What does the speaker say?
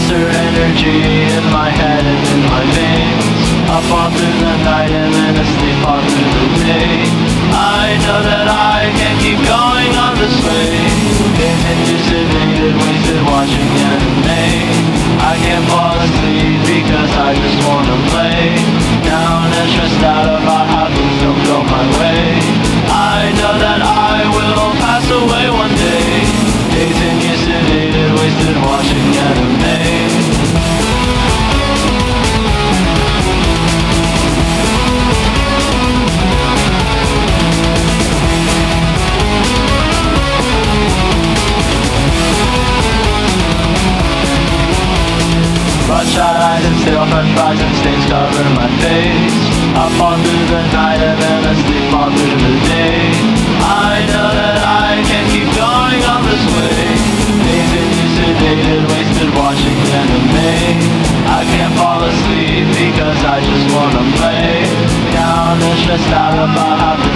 Monster energy in my head and in my veins. Up all through the night and then asleep all through the day. I know that I can't keep going on this way. Continued sedated, wasted watching anime. I can't fall asleep because I just wanna play. Down and stressed out about how things don't go my way. I know that I will pass away one day. Dazed, sedated, wasted watching anime. Bloodshot eyes and stale french fries and stains cover my face. Up all through the night and then asleep all through the day. I know that I can't keep going on this way. Dazed, sedated, wasted watching anime. I can't fall asleep because I just wanna play. Down and stressed out about how